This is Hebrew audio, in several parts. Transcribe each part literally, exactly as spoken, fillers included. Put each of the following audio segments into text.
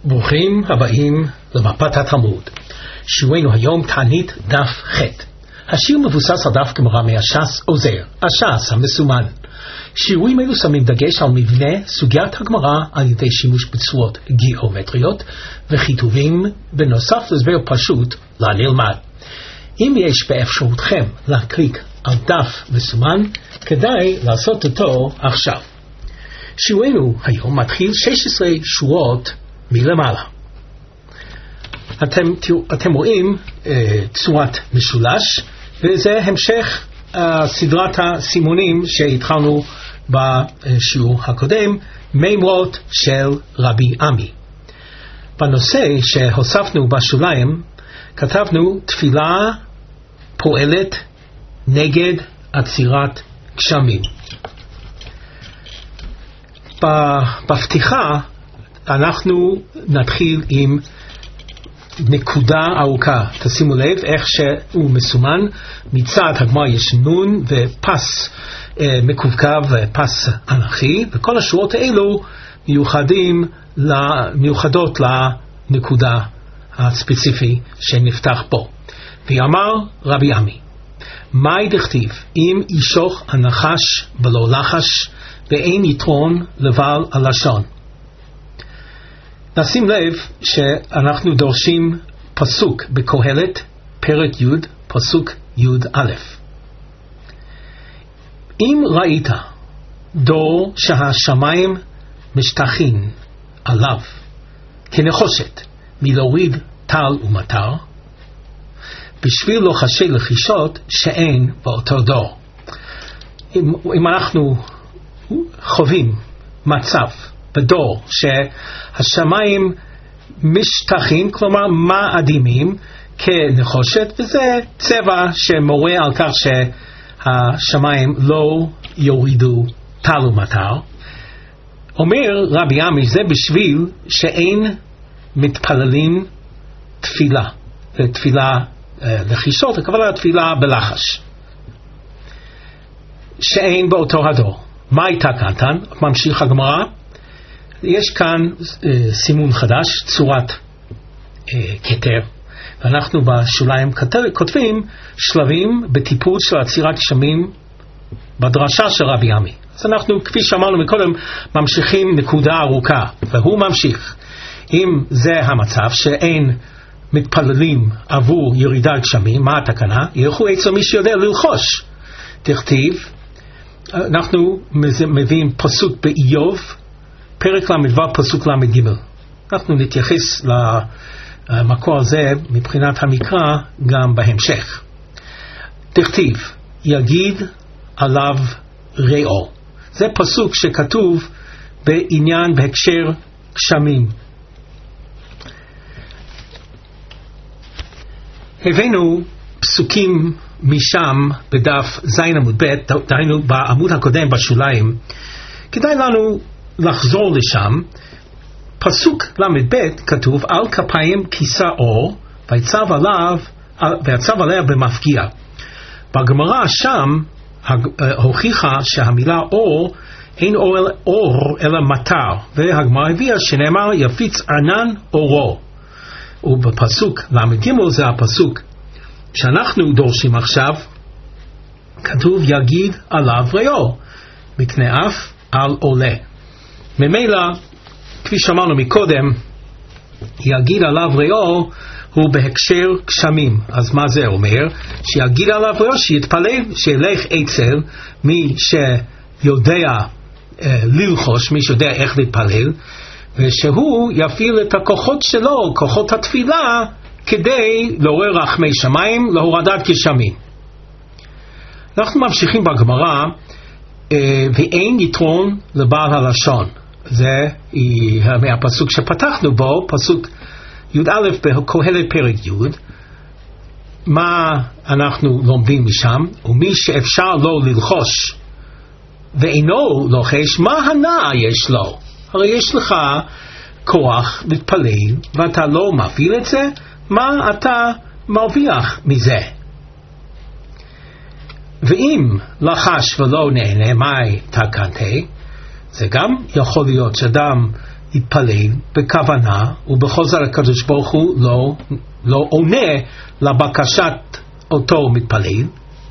ברוכים הבאים למפת התלמוד. שיעורנו היום תענית דף ח'. השיעור מבוסס על דף גמרא מהש"ס עוזר, הש"ס המסומן. שיעורים אלו שמים דגש על מבנה סוגיית הגמרא על ידי שימוש בצורות גיאומטריות וכיתובים, בנוסף להסבר פשוט לנלמד. אם יש באפשרותכם להקליק על דף מסומן, כדאי לעשות אותו עכשיו. שיעורנו היום מתחיל שש עשרה שורות מלמעלה. אתם, אתם רואים uh, צורת משולש, וזה המשך uh, סדרת הסימונים שהתחלנו בשיעור הקודם, מימרות של רבי עמי. בנושא שהוספנו בשוליים, כתבנו תפילה פועלת נגד עצירת גשמים. בפתיחה אנחנו נתחיל עם נקודה ארוכה. תשימו לב איך שהוא מסומן. מצד הגמרא יש נון ופס אה, מקווקו ופס אנכי, וכל השורות האלו מיוחדים, מיוחדות לנקודה הספציפי שנפתח פה. ואמר רבי עמי, מאי דכתיב אם ישוך הנחש בלא לחש ואין יתרון לבעל הלשון. נשים לב שאנחנו דורשים פסוק בקהלת פרק י' פסוק י' א'. אם ראית דור שהשמיים משתחין עליו כנחושת מלהוריד טל ומטר, בשביל לוחשי לחישות שאין באותו דור. אם, אם אנחנו חווים מצב בדור שהשמיים משטחים, כלומר מאדימים כנחושת, וזה צבע שמורה על כך שהשמיים לא יורידו טל ומטר, אומר רבי עמי, זה בשביל שאין מתפללים תפילה, תפילה לחישות, הכוונה תפילה בלחש, שאין באותו הדור. מה הייתה כאן? ממשיך הגמרא, יש כאן אה, סימון חדש, צורת אה, כתר, ואנחנו בשוליים כתב, כותבים שלבים בטיפול של עצירת גשמים בדרשה של רבי עמי. אז אנחנו, כפי שאמרנו מקודם, ממשיכים נקודה ארוכה, והוא ממשיך. אם זה המצב שאין מתפללים עבור ירידת גשמים, מה התקנה? ילכו אצל מי שיודע ללחוש. תכתיב, אנחנו מביאים פסוק באיוב, פרק למדבר פסוק למד ג'. אנחנו נתייחס למקור הזה מבחינת המקרא גם בהמשך. תכתיב, יגיד עליו ראו. זה פסוק שכתוב בעניין, בהקשר גשמים. הבאנו פסוקים משם בדף זין עמוד ב', דהיינו בעמוד הקודם בשוליים. כדאי לנו לחזור לשם. פסוק למד ב' כתוב על כפיים כיסה אור ויצב עליו ויצב עליה במפגיע. בגמרא שם הוכיחה שהמילה אור אין אור, אור אלא מטר, והגמרא הביאה שנאמר יפיץ ענן אורו. ובפסוק למד ג' זה הפסוק שאנחנו דורשים עכשיו, כתוב יגיד עליו ראו, מכנף על עולה. ממילא, כפי שאמרנו מקודם, יגיד עליו ראו הוא בהקשר גשמים. אז מה זה אומר? שיגיד עליו ראו, שיתפלל, שילך אצל מי שיודע אה, ללחוש, מי שיודע איך להתפלל, ושהוא יפעיל את הכוחות שלו, כוחות התפילה, כדי לעורר רחמי שמיים, להורדת גשמים. אנחנו ממשיכים בגמרא, אה, ואין יתרון לבעל הלשון. זה מהפסוק שפתחנו בו, פסוק י"א בקהלת פרק י'. מה אנחנו לומדים משם? ומי שאפשר לו ללחוש ואינו לוחש, מה הנאה יש לו? הרי יש לך כוח להתפלל ואתה לא מפעיל את זה, מה אתה מרוויח מזה? ואם לחש ולא נהנה, מהי תקנתי? זה גם יכול להיות שאדם התפלל בכוונה, ובכל זאת הקדוש ברוך הוא לא, לא עונה לבקשת אותו מתפלל,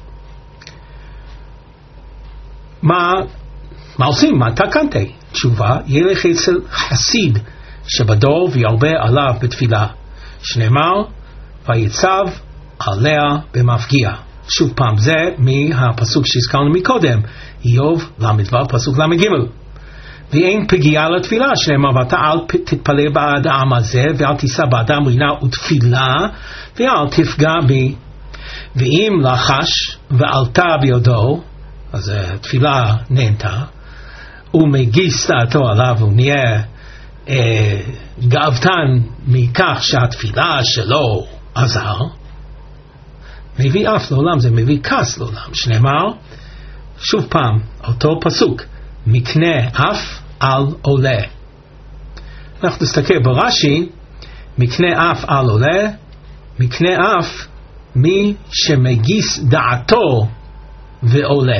מה, מה עושים? מה תקנתי? תשובה, ילך אצל חסיד שבדור וירבה עליו בתפילה, שנאמר, ויצב עליה במפגיע. שוב פעם, זה מהפסוק שהזכרנו מקודם, איוב למדבר פסוק למ"ג. ואין פגיעה לתפילה, שנאמר, ואתה אל תתפלל בעד העם הזה, ואל תישא באדם רינה ותפילה, ואל תפגע בי. ואם לחש ועלתה בידו, אז התפילה נהנתה, ומגיס דעתו עליו, הוא נהיה אה, גאוותן מכך שהתפילה שלו עזר, מביא אף לעולם, זה מביא כס לעולם, שנאמר, שוב פעם, אותו פסוק, מקנה אף על עולה. אנחנו נסתכל ברש"י, מקנה אף על עולה, מקנה אף מי שמגיס דעתו ועולה.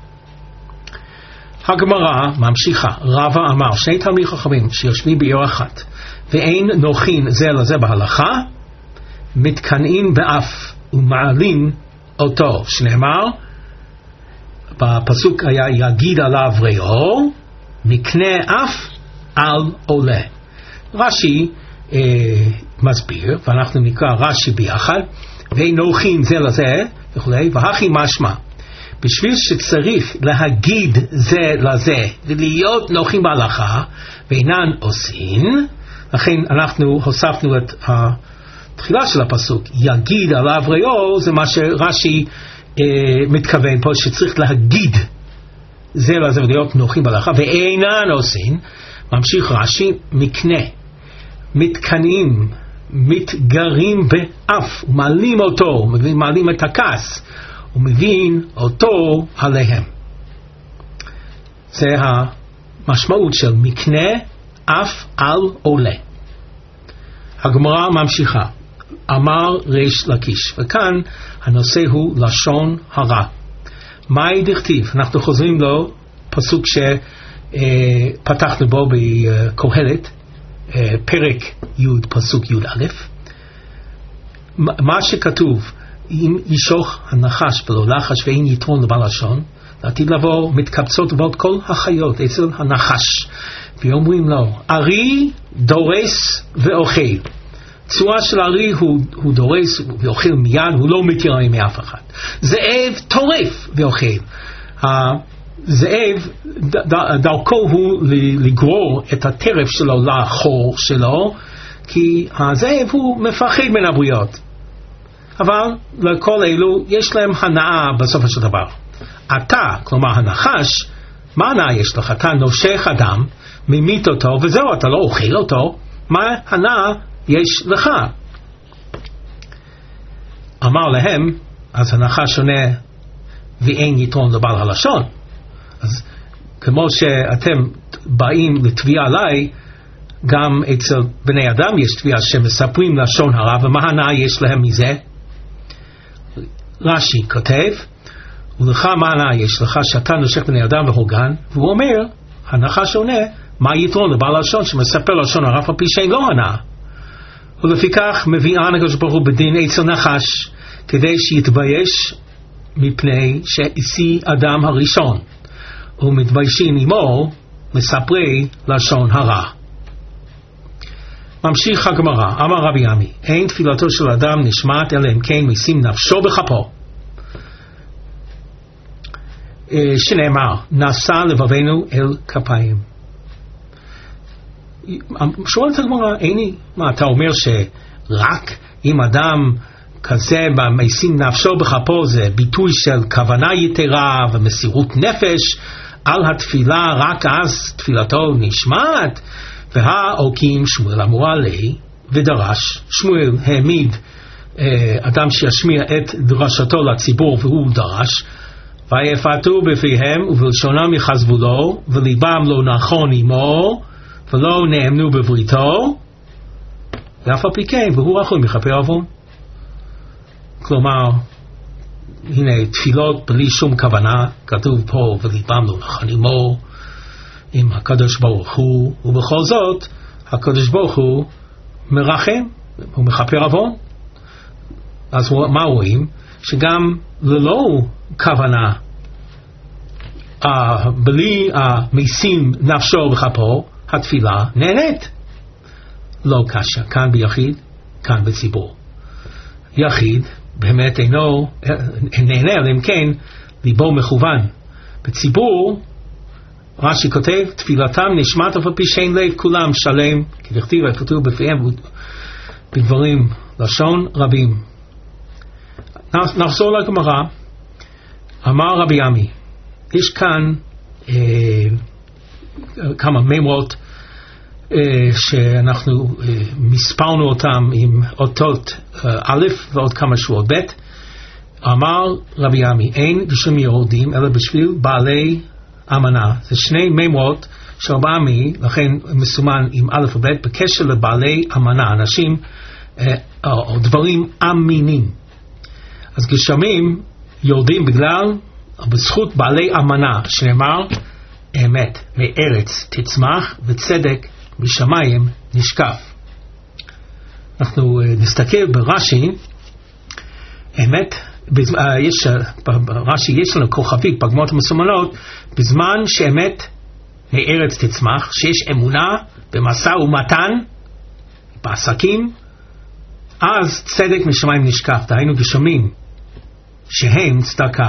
הגמרא ממשיכה, רבא אמר, שני תלמידי חכמים שיושבים בעיר אחת, ואין נוחין זה לזה בהלכה, מתקנאים באף ומעלים אותו, שנאמר, בפסוק היה יגיד עליו רעו, מקנה אף על עולה. רש"י אה, מסביר, ואנחנו נקרא רש"י ביחד, ואין נוחין זה לזה וכולי, והכי משמע, בשביל שצריך להגיד זה לזה ולהיות נוחים בהלכה ואינן עושים, לכן אנחנו הוספנו את התחילה של הפסוק, יגיד עליו רעו, זה מה שרש"י אה, מתכוון פה, שצריך להגיד זה לזה ולהיות נוחים בהלכה ואינן עושים. ממשיך רש"י, מקנה, מתקנאים, מתגרים באף ומעלים אותו, מעלים את הכס ומבין אותו עליהם. זה המשמעות של מקנה אף על עולה. הגמרא ממשיכה, אמר ריש לקיש, וכאן הנושא הוא לשון הרע. מהי דכתיב? אנחנו חוזרים לו פסוק שפתחנו בו בקהלת, פרק י' פסוק י' א', מה שכתוב, אם ישוך הנחש בלא לחש ואין יתרון לבעל לשון, לעתיד לבוא מתקבצות ובאות כל החיות אצל הנחש, ואומרים לו, ארי דורס ואוכל. צורה של ארי הוא, הוא דורס ואוכל מיד, הוא לא מתירה מאף אחד. זאב טורף ואוכל. הזאב ד, ד, דרכו הוא לגרור את הטרף שלו לחור שלו, כי הזאב הוא מפחד מן הבריות. אבל לכל אלו יש להם הנאה בסופו של דבר. אתה, כלומר הנחש, מה הנאה יש לך? אתה נושך אדם, ממית אותו, וזהו, אתה לא אוכל אותו, מה הנאה יש לך? אמר להם, אז הנחש עונה, ואין יתרון לבעל הלשון. אז כמו שאתם באים לתביעה עליי, גם אצל בני אדם יש תביעה שמספרים לשון הרע, ומה הנאה יש להם מזה? רש"י כותב, ולך מה הנאה יש לך שאתה נושך בני אדם והוגן, והוא אומר, הנחש עונה, מה יתרון לבעל לשון שמספר לשון הרע על פי שאין לו הנאה? ולפיכך מביאה הקדוש ברוך הוא בדין אצל נחש, כדי שיתבייש מפני שהשיא אדם הראשון, ומתביישים עמו מספרי לשון הרע. ממשיך הגמרא, אמר רבי עמי, אין תפילתו של אדם נשמעת אלא אם כן משים נפשו בכפו, שנאמר, נשא לבבינו אל כפיים. שואלת הגמרא, איני, מה אתה אומר שרק אם אדם כזה משים נפשו בכפו זה ביטוי של כוונה יתרה ומסירות נפש על התפילה, רק אז תפילתו נשמעת? והאוקים שמואל אמורה לי ודרש, שמואל העמיד אה, אדם שישמיע את דרשתו לציבור והוא דרש, ויפתו בפיהם ובלשונם יחזבו לו וליבם לא נכון עמו ולא נאמנו בבריתו, ואף על פי כן והוא רחום מכפר עוון. כלומר, הנה תפילות בלי שום כוונה, כתוב פה וליבם לא נכון עמו עם הקדוש ברוך הוא, ובכל זאת הקדוש ברוך הוא מרחם, הוא מכפר עוון. אז מה רואים? שגם ללא כוונה, uh, בלי המשים uh, נפשו בכפו, התפילה נהנית. לא קשה, כאן ביחיד, כאן בציבור. יחיד באמת אינו נהנה, אלא אם כן ליבו מכוון. בציבור רש"י כותב, תפילתם נשמעת אף על פי שאין לב כולם שלם, כדכתיב כתוב בפיהם בדברים לשון רבים. נחזור לגמרא. אמר רבי עמי, יש כאן אה, כמה מימרות אה, שאנחנו אה, מספרנו אותם עם אותות אה, א' ועוד כמה שורות ב'. אמר רבי עמי, אין בשביל יהודים אלא בשביל בעלי אמנה. זה שני מימרות של רבי עמי, לכן מסומן עם א' וב' בקשר לבעלי אמנה, אנשים אה, או דברים אמינים. אז גשמים יורדים בגלל, בזכות בעלי אמנה, שנאמר, אמת מארץ תצמח ותצדק משמיים נשקף. אנחנו נסתכל ברש"י, אמת, יש, ברש"י יש לנו כוכבית בגמרות המסומנות, בזמן שאמת מארץ תצמח, שיש אמונה במשא ומתן, בעסקים, אז צדק משמיים נשקף, דהיינו גשמים שהם צדקה.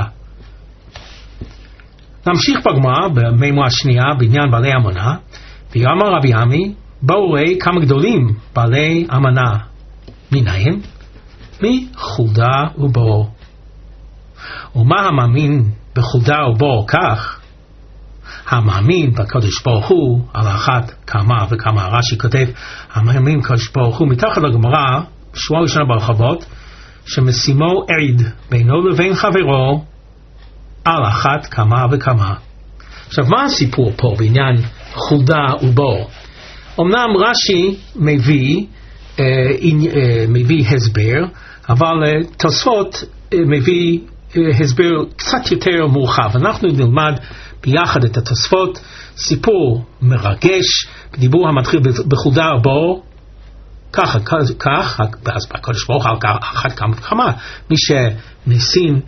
נמשיך בגמרא במימרה השנייה בעניין בעלי אמונה, ויאמר רבי עמי, באו ראי כמה גדולים בעלי אמונה. מנהם? מחולדה ובור. ומה המאמין בחולדה ובור כך? המאמין בקדוש ברוך הוא על אחת כמה וכמה. רש"י כותב, המאמין בקדוש ברוך הוא מתחת לגמרא, שורה ראשונה ברחבות, שמשימו עד בינו לבין חברו על אחת כמה וכמה. עכשיו, מה הסיפור פה בעניין חולדה ובור? אמנם רש"י מביא, אה, אה, מביא הסבר, אבל אה, תוספות אה, מביא אה, הסבר קצת יותר מורחב. אנחנו נלמד ביחד את התוספות, סיפור מרגש, דיבור המתחיל בחולדה ובור, כך, כך, אז בקדוש ברוך הוא אחת כמה וכמה, מי שמשים,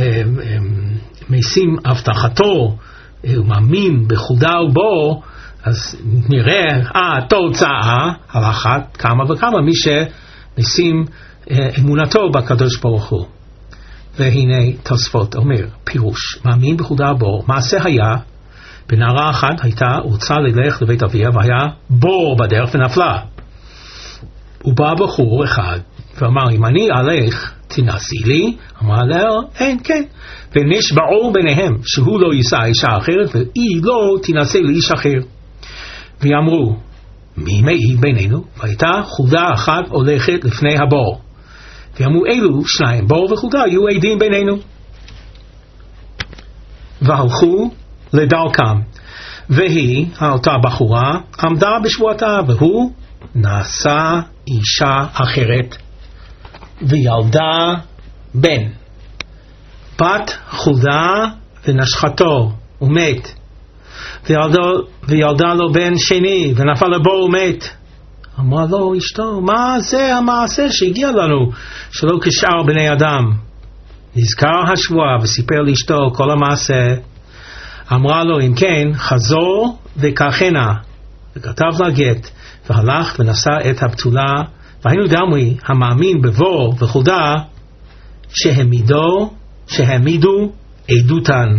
משים הבטחתו, הוא מאמין בחולדה ובור, אז נראה התוצאה על אחת כמה וכמה, מי שמשים אמונתו בקדוש ברוך הוא. והנה תוספות אומר, פירוש, מאמין בחולדה ובור, מעשה היה, בנערה אחת הייתה, רוצה ללך לבית אביה, והיה בור בדרך ונפלה. ובא בחור אחד ואמר, אם אני אלך תנסי לי. אמר לה, אין, כן. ונשבעו ביניהם שהוא לא יישא אישה אחרת והיא לא תנסה לאיש אחר. ואמרו, מי מעיד בינינו? והייתה חולדה אחת הולכת לפני הבור. ואמרו, אלו שניים, בור וחולדה, יהיו עדים בינינו. והלכו לדרכם, והיא, אותה בחורה, עמדה בשבועתה, והוא נעשה אישה אחרת וילדה בן. בת חולדה ונשכתו ומת, וילדה, וילדה לו בן שני ונפל לבור ומת. אמרה לו אשתו, מה זה המעשה שהגיע לנו שלא כשאר בני אדם? נזכר השבוע וסיפר לאשתו כל המעשה. אמרה לו, אם כן חזור וקחנה, וכתב לה גט, והלך ונשא את הבתולה. והיינו דמי המאמין בבור וחולדה שהעמידו שהעמידו עדותן.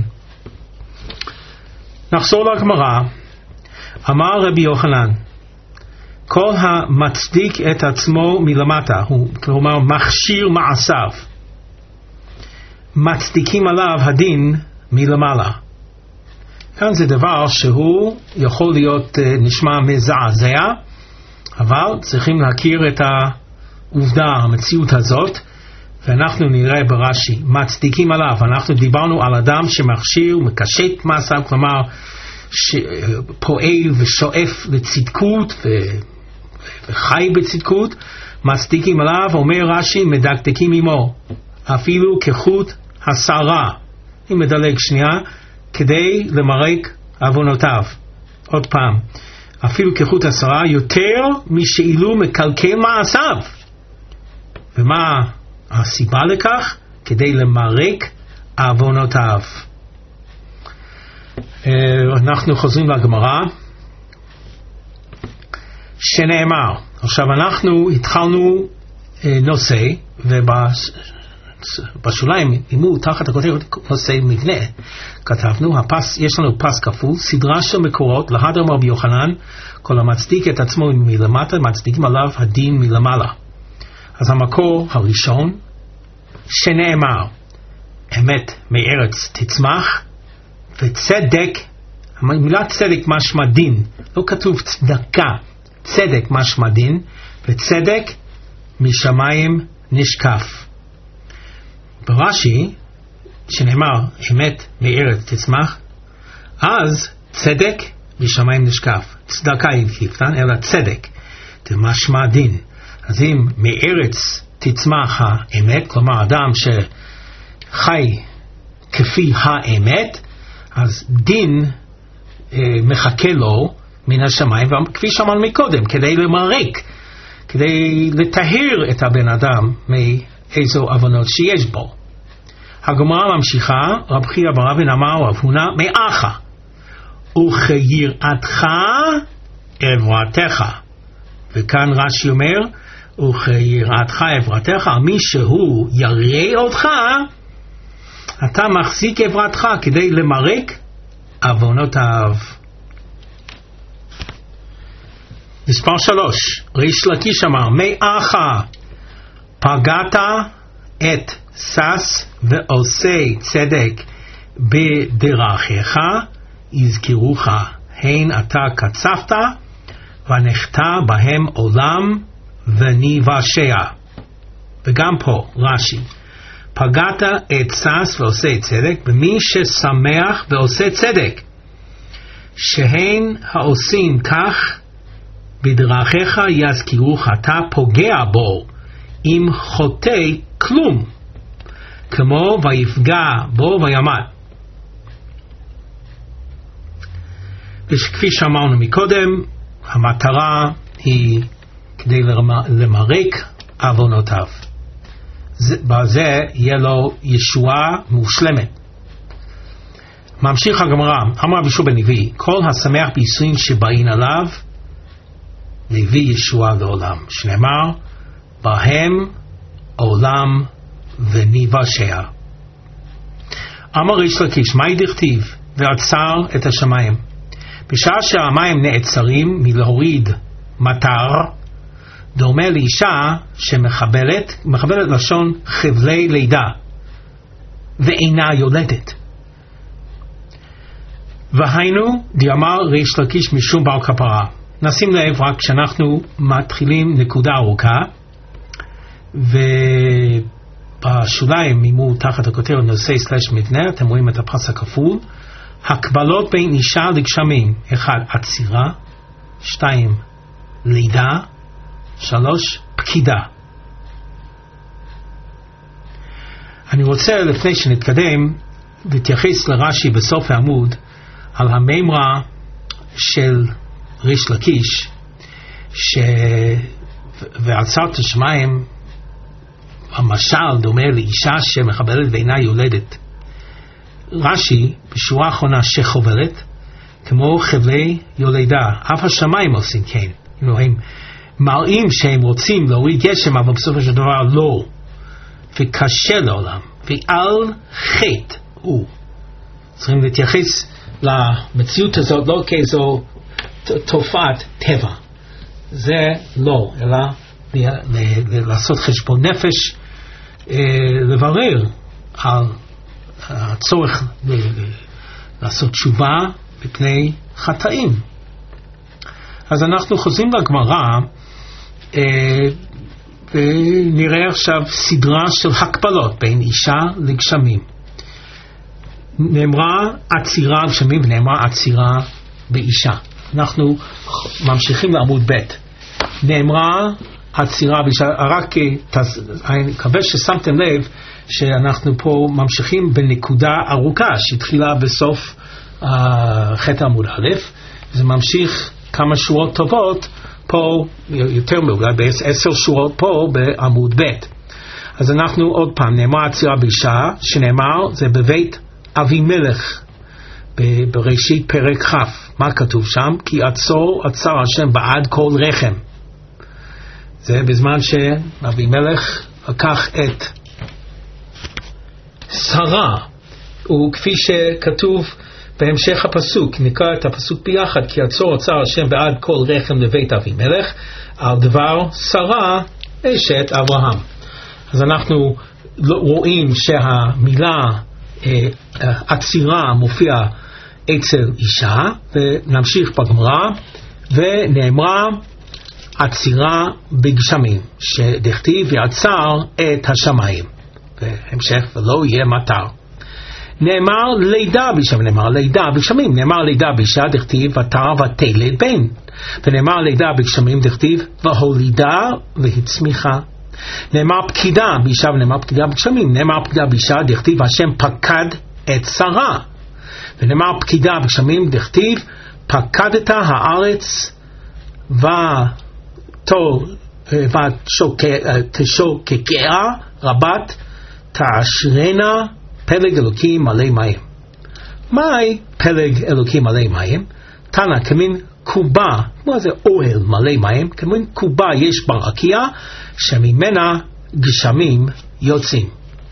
נחזור לגמרא. אמר רבי יוחנן, כל המצדיק את עצמו מלמטה, הוא כלומר מכשיר מעשיו, מצדיקים עליו הדין מלמעלה. כאן זה דבר שהוא יכול להיות נשמע מזעזע, אבל צריכים להכיר את העובדה, המציאות הזאת, ואנחנו נראה ברש"י, מצדיקים עליו. אנחנו דיברנו על אדם שמכשיר ומקשט מעשיו, כלומר שפועל ושואף לצדקות וחי בצדקות. מצדיקים עליו, אומר רש"י, מדקדקים עמו, אפילו כחוט השערה. אני מדלג שנייה, כדי למרק עוונותיו. עוד פעם, אפילו כחוט השערה, יותר משאילו מקלקל מעשיו. ומה הסיבה לכך? כדי למרק עוונותיו. אנחנו חוזרים לגמרא, שנאמר, עכשיו אנחנו התחלנו נושא, ובשוליים, אימו תחת הכותרת נושא מבנה, כתבנו, הפס, יש לנו פס כפול, סדרה של מקורות, להדר רבי יוחנן, כל המצדיק את עצמו מלמטה, מצדיקים עליו הדין מלמעלה. אז המקור הראשון, שנאמר, אמת מארץ תצמח, וצדק, המילה צדק משמע דין, לא כתוב צדקה, צדק משמע דין, וצדק משמיים נשקף. ברש"י, שנאמר, אמת מארץ תצמח, אז צדק משמיים נשקף. צדקה יפתן, אלא צדק, זה משמע דין. אז אם מארץ תצמח האמת, כלומר אדם שחי כפי האמת, אז דין אה, מחכה לו מן השמיים, וכפי שאמרנו מקודם, כדי למרק, כדי לטהר את הבן אדם מאיזו עוונות שיש בו. הגמרא ממשיכה, רב חייא בר אבן אמר רב הונא מאחה, וכיראתך עברתך. וכאן רש"י אומר, וכיראתך עברתך, מי שהוא יראה אותך, אתה מחזיק עברתך כדי למרק עוונותיו. מספר שלוש, ריש לקיש אמר, מאחה פגעת את שש ועושה צדק בדרכיך, יזכרוך, הן אתה קצפת ונחתה בהם עולם וניוושע. וגם פה רש"י, פגעת את שש ועושה צדק במי ששמח ועושה צדק, שהן העושים כך בדרכיך יזכרוך, אתה פוגע בו אם חוטא כלום, כמו ויפגע בו וימות. וכפי שאמרנו מקודם, המטרה היא כדי למרק עוונותיו. בזה יהיה לו ישועה מושלמת. ממשיך הגמרא, אמר רבי יהושע בן לוי, כל השמח בייסורים שבאים עליו, מביא ישועה לעולם, שנאמר, בהם עולם וניוושע. אמר ריש לקיש, מהי דכתיב? ועצר את השמיים. בשעה שהמים נעצרים מלהוריד מטר, דומה לאישה שמחבלת, מחבלת לשון חבלי לידה, ואינה יולדת. והיינו, דיאמר ריש לקיש משום בר כפרה. נשים לב רק כשאנחנו מתחילים נקודה ארוכה, ובשוליים מימו תחת הכותרת נושא סלש מבנה, אתם רואים את הפס הכפול, הקבלות בין אישה לגשמים, אחד עצירה, שתיים לידה, שלוש פקידה. אני רוצה לפני שנתקדם להתייחס לרש"י בסוף העמוד על הממרה של ריש לקיש, ש... ועצרת השמיים, המשל דומה לאישה שמחבלת ואינה יולדת. רש"י בשורה האחרונה שחובלת כמו חבלי יולדה, אף השמיים עושים כן, הם מראים שהם רוצים להוריד גשם, אבל בסופו של דבר לא, וקשה לעולם, ועל חטא הוא. צריכים להתייחס למציאות הזאת לא כאיזו תופעת טבע, זה לא, אלא לעשות חשבון נפש, לברר על הצורך לעשות תשובה בפני חטאים. אז אנחנו חוזרים לגמרא, ונראה עכשיו סדרה של הקבלות בין אישה לגשמים. נאמרה עצירה גשמים ונאמרה עצירה באישה. אנחנו ממשיכים לעמוד ב'. נאמרה עצירה באישה, רק אני מקווה ששמתם לב שאנחנו פה ממשיכים בנקודה ארוכה שהתחילה בסוף uh, חטא עמוד א', זה ממשיך כמה שורות טובות פה, יותר מעוגל, בעשר שורות פה בעמוד ב'. אז אנחנו עוד פעם, נאמר עצירה באישה, שנאמר זה בבית אבימלך, בראשית פרק כ'. מה כתוב שם? כי עצור עצר השם בעד כל רחם. זה בזמן שאבימלך לקח את שרה, וכפי שכתוב בהמשך הפסוק, נקרא את הפסוק ביחד, כי עצור עצר השם בעד כל רחם לבית אבימלך, על דבר שרה אשת אברהם. אז אנחנו רואים שהמילה עצירה מופיעה אצל אישה, ונמשיך בגמרא, ונאמרה עצירה בגשמים, שדכתיב יעצר את השמיים, והמשך ולא יהיה מטר. נאמר לידה בגשמים, נאמר לידה בגשמים, נאמר לידה באישה דכתיב ותר ותלד בן, ונאמר לידה בגשמים דכתיב והולידה והצמיחה. נאמר פקידה באישה ונאמר פקידה בגשמים, נאמר פקידה באישה דכתיב השם פקד את שרה, ונאמר פקידה בגשמים דכתיב פקדת הארץ ותשוקקה רבת תעשרנה פלג אלוקים מלא מים. מהי פלג אלוקים מלא מים? תנא כמין קובה, כמו זה אוהל מלא מים, כמין קובה יש ברקיע שממנה גשמים יוצאים.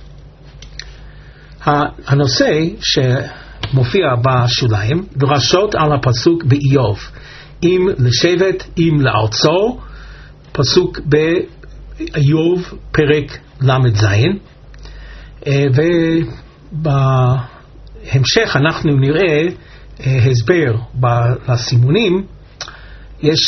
הנושא שמופיע בשוליים, דרשות על הפסוק באיוב, אם לשבט, אם לארצו, פסוק באיוב פרק למד זין, ובהמשך אנחנו נראה הסבר לסימונים. יש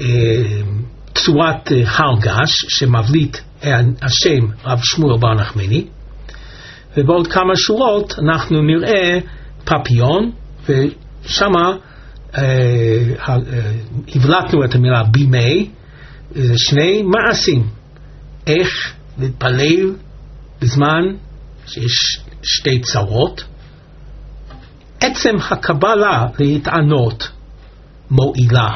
צורת הר געש שמבליט השם רב שמואל בר נחמני, ובעוד כמה שורות אנחנו נראה פפיון, ושמה הבלטנו את המילה בימי. זה שני מעשים, איך להתפלל בזמן שיש שתי צרות. עצם הקבלה להתענות מועילה.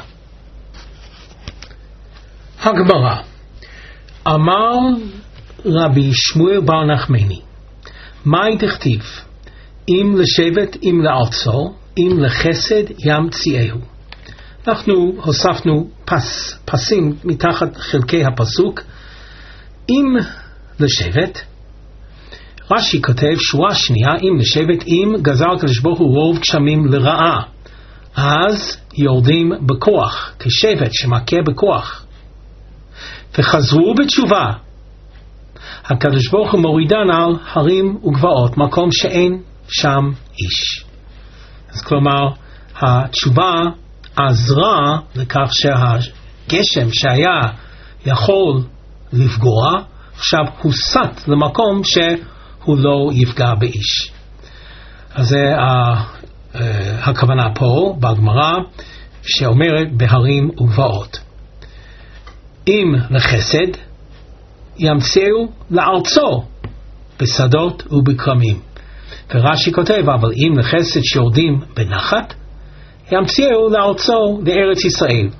הגמרא, אמר רבי שמואל בר נחמני, מהי דכתיב? אם לשבט, אם לארצו, אם לחסד ימציאהו. אנחנו הוספנו פס, פסים מתחת חלקי הפסוק. אם לשבט, רש"י כותב שורה שנייה, אם לשבט, אם גזר הקדוש ברוך הוא רוב גשמים לרעה, אז יורדים בכוח, כשבט שמכה בכוח, וחזרו בתשובה, הקדוש ברוך הוא מורידן על הרים וגבעות, מקום שאין שם איש. אז כלומר, התשובה עזרה לכך שהגשם שהיה יכול לפגוע, עכשיו הוסט למקום שהוא לא יפגע באיש. אז זה הכוונה פה בגמרא שאומרת בהרים וגבעות. אם לחסד ימציאו לארצו בשדות ובכרמים. ורש"י כותב, אבל אם לחסד שיורדים בנחת ימציאו לארצו לארץ ישראל.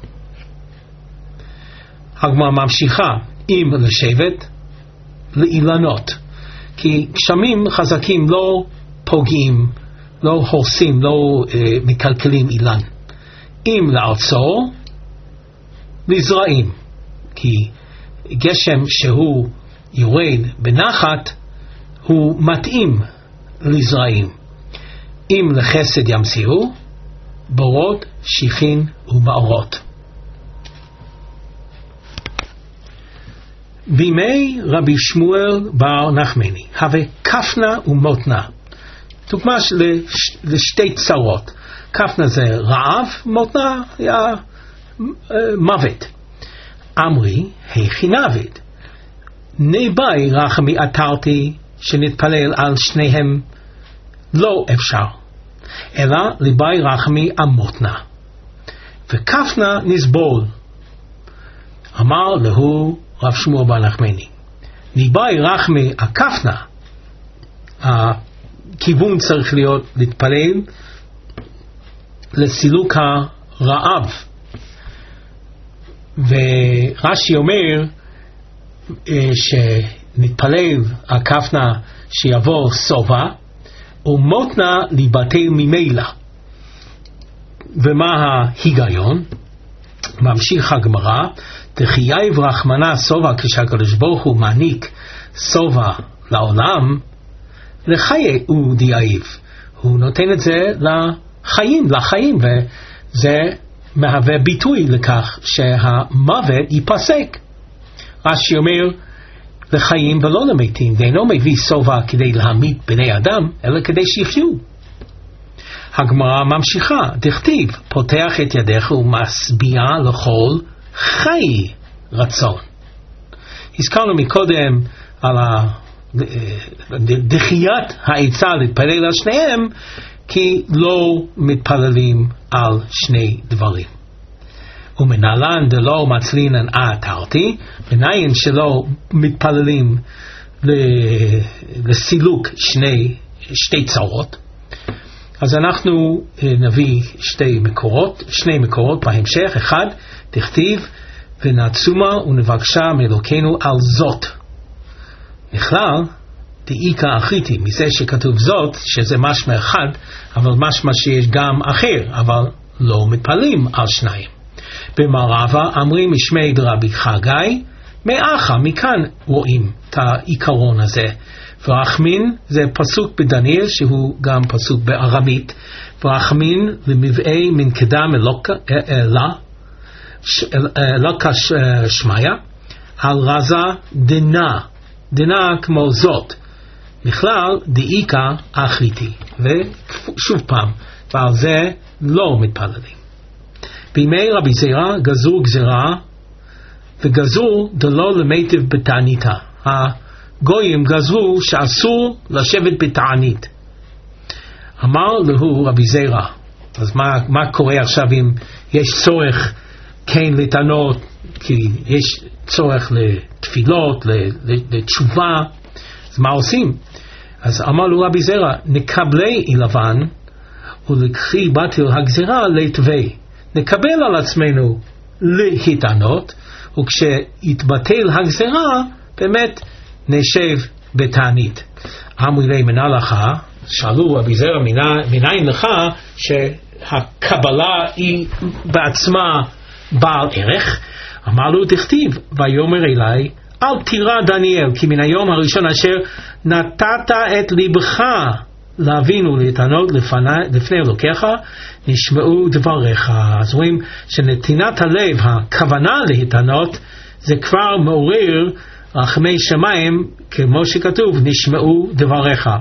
הגמרא ממשיכה, אם לשבט לאילנות, כי גשמים חזקים לא פוגעים, לא הורסים, לא אה, מקלקלים אילן. אם לארצו לזרעים, כי גשם שהוא יורד בנחת הוא מתאים לזרעים. אם לחסד ימציאו בורות, שיחין ומאורות. בימי רבי שמואל בר נחמני הווה כפנה ומותנה, דוגמה של, לשתי צרות. כפנה זה רעב, מותנה היה מוות. אמרי היכי נעבד, נבי רחמי עתרתי, שנתפלל על שניהם לא אפשר, אלא ליבי רחמי המותנה, וכפנה נסבול. אמר להו רב שמואל בר נחמני, ליבי רחמי הכפנה, הכיוון צריך להיות להתפלל לסילוק הרעב, ורש"י אומר שנתפלל על כפנה שיבוא סובה ומותנה להיבטל ממילא. ומה ההיגיון? ממשיך הגמרא, דחייב רחמנה סובה, כשהקדוש ברוך הוא מעניק סובה לעולם, לחיי הוא דייב, הוא נותן את זה לחיים, לחיים, וזה מהווה ביטוי לכך שהמוות ייפסק. רש"י אומר לחיים ולא למתים, ואינו מביא סובה כדי להמית בני אדם, אלא כדי שיחיו. הגמרא ממשיכה, דכתיב, פותח את ידיך ומשביע לכל חי רצון. הזכרנו מקודם על דחיית העצה להתפלל על שניהם, כי לא מתפללים על שני דברים. ומנהלן דלא מצלינן עתרתי, מניין שלא מתפללים לסילוק שני, שתי צרות. אז אנחנו נביא שתי מקורות, שני מקורות בהמשך. אחד, תכתיב ונעצומה ונבקשה מאלוקינו על זאת. נכלל דאיקה אחריתי, מזה שכתוב זאת, שזה משמע אחד, אבל משמע שיש גם אחר, אבל לא מתפללים על שניים. במערבה אמרים משמי דרבי חגי, מאחה, מכאן רואים את העיקרון הזה. ורחמין זה פסוק בדניאל שהוא גם פסוק בארמית. ורחמין למבאי מן קדם אלא אלוקה שמיה על רזה דנה, דנה כמו זאת, בכלל דאיקה אחריתי. ושוב פעם, ועל זה לא מתפללים. בימי רבי זירא גזרו גזרה, וגזרו דלא למיטב בתעניתה. הגויים גזרו שאסור לשבת בתענית. אמר לו רבי זירא, אז מה, מה קורה עכשיו אם יש צורך כן לטענות, כי יש צורך לתפילות, לתשובה, אז מה עושים? אז אמר לו רבי זירא, נקבלי אילבן ולקחי בטל הגזרה לתווי. נקבל על עצמנו להתענות, וכשיתבטל הגזרה באמת נשב בתענית. אמרו לי מנה לך, שאלו רבי זירא, מניין לך שהקבלה היא בעצמה בעל ערך? אמר לו תכתיב, ויאמר אלי, אל תירא דניאל, כי מן היום הראשון אשר נתת את לבך להבין ולהתענות לפני אלוקיך, נשמעו דבריך. אז רואים שנתינת הלב, הכוונה להתענות, זה כבר מעורר רחמי שמיים, כמו שכתוב, נשמעו דבריך.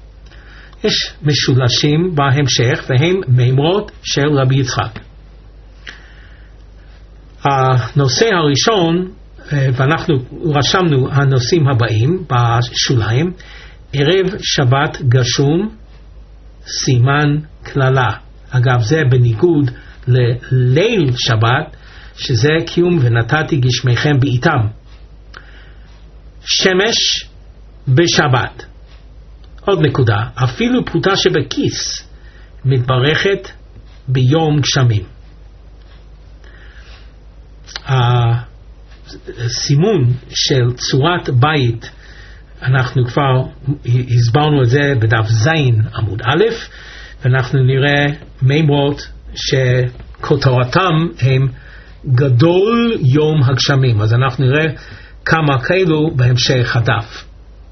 יש משולשים בהמשך, והם מימרות של רבי יצחק. הנושא הראשון, ואנחנו רשמנו הנושאים הבאים בשוליים, ערב שבת גשום, סימן כללה. אגב, זה בניגוד לליל שבת, שזה קיום ונתתי גשמיכם בעיתם. שמש בשבת. עוד נקודה, אפילו פרוטה שבכיס מתברכת ביום גשמים. הסימון של צורת בית, אנחנו כבר הסברנו את זה בדף זין עמוד א', ואנחנו נראה מימרות שכותרתם הם גדול יום הגשמים. אז אנחנו נראה כמה כאלו בהמשך הדף.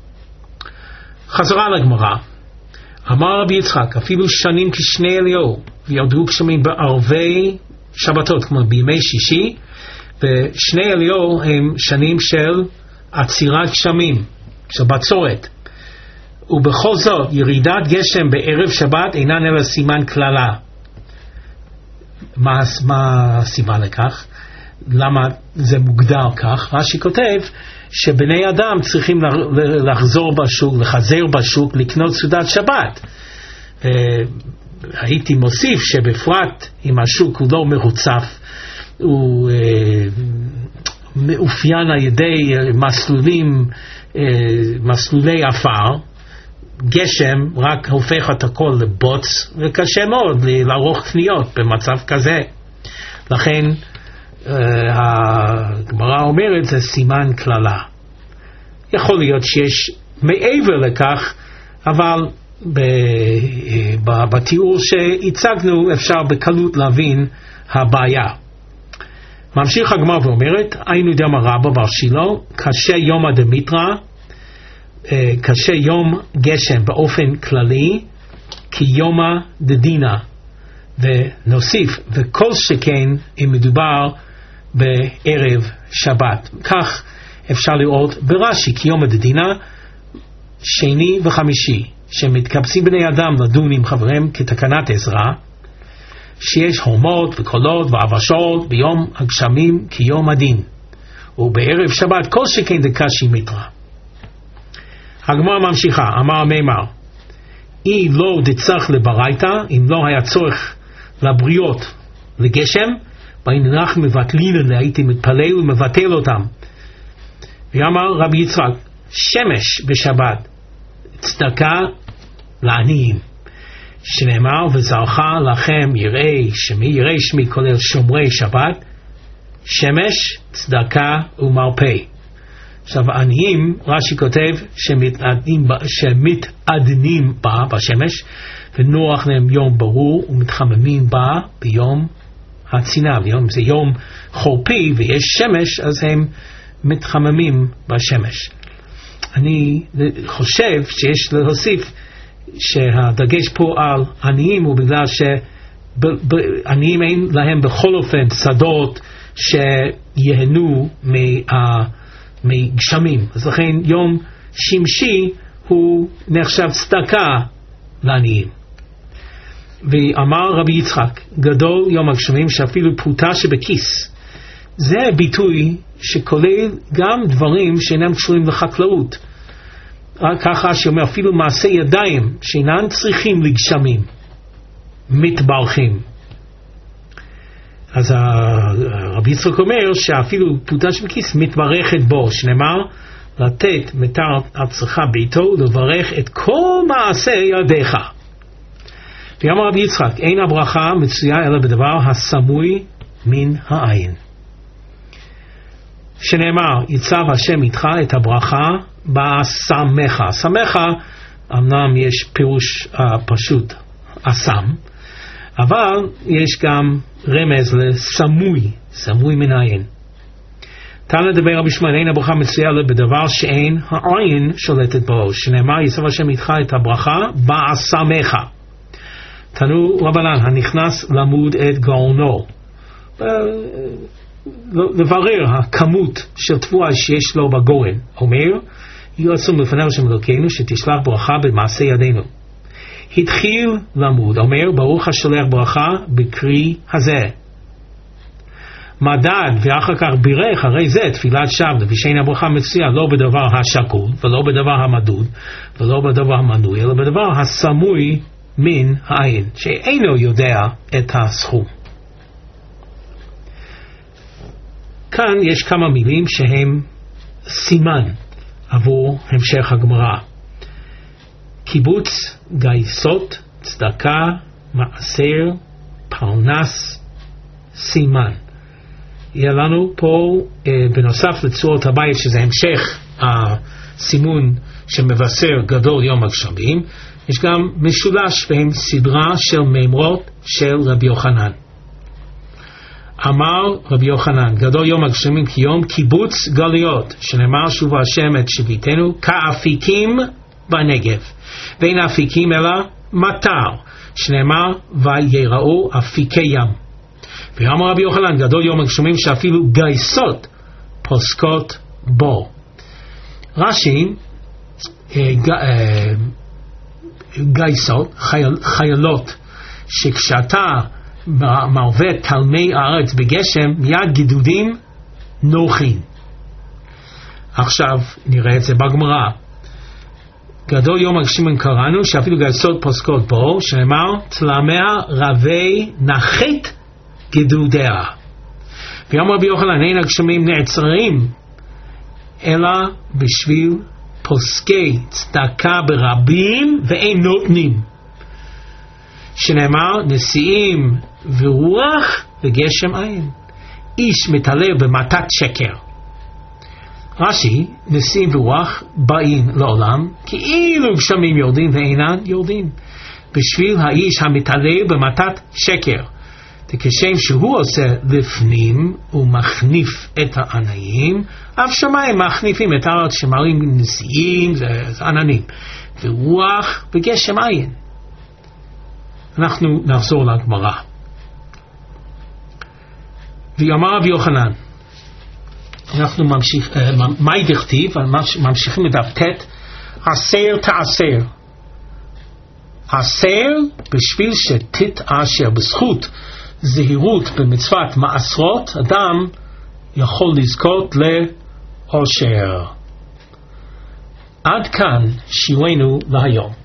חזרה לגמרא. אמר רבי יצחק, אפילו שנים כשני אליהו, וירדו גשמים בערבי שבתות, כמו בימי שישי, ושני אליהו הם שנים של עצירת גשמים, של בצורת. ובכל זאת, ירידת גשם בערב שבת אינן אלא סימן כללה. מה, מה הסיבה לכך? למה זה מוגדר כך? רש"י כותב שבני אדם צריכים לחזור בשוק, לחזר בשוק, לקנות סעודת שבת. הייתי מוסיף שבפרט אם השוק הוא לא מרוצף, הוא מאופיין על ידי מסלולים, מסלולי אפר, גשם רק הופך את הכל לבוץ, וקשה מאוד לערוך קניות במצב כזה. לכן הגמרא אומרת זה סימן כללה. יכול להיות שיש מעבר לכך, אבל בתיאור שהצגנו אפשר בקלות להבין הבעיה. ממשיך הגמרא ואומרת, היינו דאמר רבא בר שילה, קשה יומא דמיטרא, קשה יום גשם באופן כללי, כי יומא דדינא, ונוסיף, וכל שכן אם מדובר בערב שבת. כך אפשר לראות ברש"י, כי יומא דדינא, שני וחמישי, שמתקבצים בני אדם לדון עם חבריהם כתקנת עזרא, שיש הומות וקולות ועבשות ביום הגשמים כיום הדין, ובערב שבת כל שכן דקשי מיטרא. הגמרא ממשיכה, אמר המימר, אי לא דצריך לברייתא, אם לא היה צורך לבריות לגשם, באין רק מבטלין, הייתי מתפלל ומבטל אותם. ואמר רבי יצחק, שמש בשבת צדקה לעניים, שנאמר וזרעך לכם יראי שמי, יראי שמי כולל שומרי שבת, שמש צדקה ומרפא. עכשיו עניים, רש"י כותב שמתעדנים, שמתעדנים בה בשמש, ונוח להם יום ברור ומתחממים בה ביום הצינה. ביום זה יום חורפי ויש שמש, אז הם מתחממים בשמש. אני חושב שיש להוסיף שהדגש פה על עניים הוא בגלל שעניים אין להם בכל אופן שדות שיהנו מגשמים, אז לכן יום שמשי הוא נחשב צדקה לעניים. ואמר רבי יצחק, גדול יום הגשמים שאפילו פרוטה שבכיס. זה ביטוי שכולל גם דברים שאינם קשורים לחקלאות, ככה שאומר אפילו מעשי ידיים שאינם צריכים לגשמים מתברכים. אז רבי יצחק אומר שאפילו פרוטה שבכיס מתברכת בו, שנאמר לתת מתר עצמך ביתו לברך את כל מעשי ידיך. ואמר רבי יצחק, אין הברכה מצויה אלא בדבר הסמוי מן העין, שנאמר יצב השם איתך את הברכה בסמך. סמך אמנם יש פירוש uh, פשוט אסם, אבל יש גם רמז לסמוי, סמוי מן העין. תנא לדבר רבי שמעון, אין הברכה מצויה אלא בדבר שאין העין שולטת בו, שנאמר יצב השם איתך את הברכה בסמך. תנו רבנן, הנכנס למוד את גאונו, לברר הכמות של תבואה שיש לו בגורן, אומר יהי רצון לפנינו השם אלוקינו שתשלח ברכה במעשה ידינו. התחיל למוד, אומר ברוך השולח ברכה בקרי הזה, מדד ואחר כך בירך, הרי זה תפילת שווא, ושאין הברכה מצויה לא בדבר השקול ולא בדבר המדוד ולא בדבר המנוי, אלא בדבר הסמוי מן העין, שאינו יודע את הסכום. כאן יש כמה מילים שהם סימן עבור המשך הגמרא. קיבוץ, גייסות, צדקה, מעשר, פרנס, סימן. יהיה לנו פה אה, בנוסף לצורת הבית, שזה המשך הסימון שמבשר גדול יום הגשמים, יש גם משולש בהם סדרה של מימרות של רבי יוחנן. אמר רבי יוחנן, גדול יום הגשמים כיום קיבוץ גלויות, שנאמר שובה השם את שביתנו כאפיקים בנגב, ואין אפיקים אלא מטר, שנאמר ויראו אפיקי ים. ואמר רבי יוחנן, גדול יום הגשמים שאפילו גייסות פוסקות בו. רש"י, גייסות, חייל, חיילות, שכשאתה מרווה תלמי הארץ בגשם, מיד גידודים נוחים. עכשיו נראה את זה בגמרא. גדול יום הגשמים קראנו שאפילו גייסות פוסקות בו, שנאמר תלמיה רבי נחית גידודיה. ויאמר רבי יוחנן, אין הגשמים נעצרים אלא בשביל פוסקי צדקה ברבים ואין נותנים, שנאמר נשיאים ורוח וגשם אין. איש מתעלה במתת שקר. רש"י, נשיאים ורוח באים לעולם כאילו גשמים יורדים ואינם יורדים, בשביל האיש המתעלה במתת שקר. וכשם שהוא עושה לפנים ומחניף את העניים, אף שמיים מחניפים את הארץ, שמרים נשיאים, זה, זה עננים, ורוח וגשם עין. אנחנו נחזור לגמרא. ויאמר רבי יוחנן, אנחנו ממשיך, מהי דכתיב, ממשיכים לדף ט', עשר תעשר. עשר בשביל שתתעשר, בזכות זהירות במצוות מעשרות, אדם יכול לזכות לאושר. עד כאן שיעורנו להיום.